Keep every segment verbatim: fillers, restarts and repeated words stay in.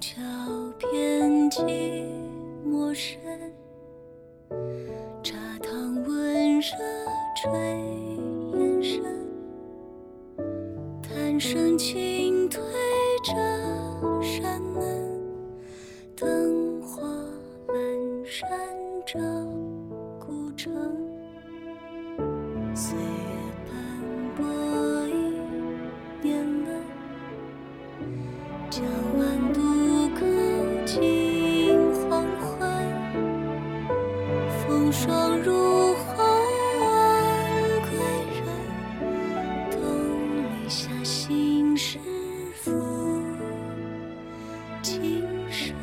桥偏寂寞深，茶汤温热吹眼神，叹声轻推着山门，灯火阑珊着古城，岁月斑驳一年了，江湾渡口近黄昏，风霜如虹晚归人，东篱下新师傅今生。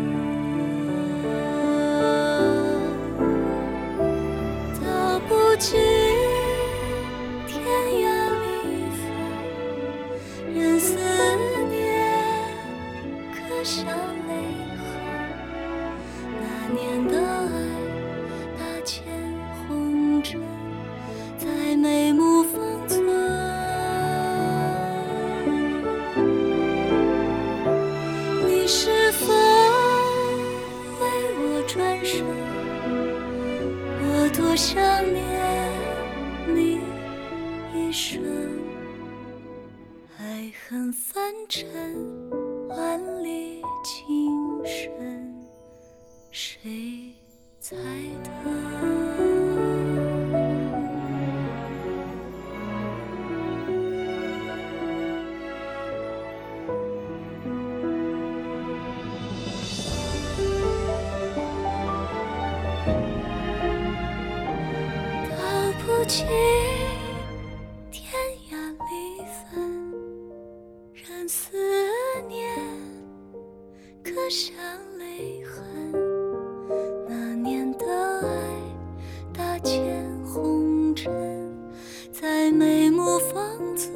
道不尽天涯离分，任思念刻下泪痕，那年的爱大千红尘，在眉目方寸。你是否为我转身？我多想念你一生。爱恨凡尘，万里情深，谁猜得？道不尽天涯离分，任思念刻下泪痕，那年的爱大千红尘，在眉目方寸。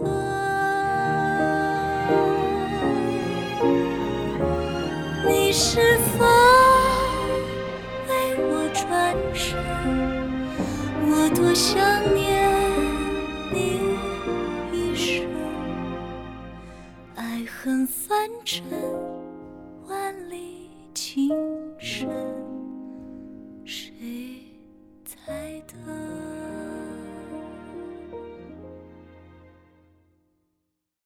你是否为我转身？我多想念你一生。爱恨凡尘，万里情深，谁猜得？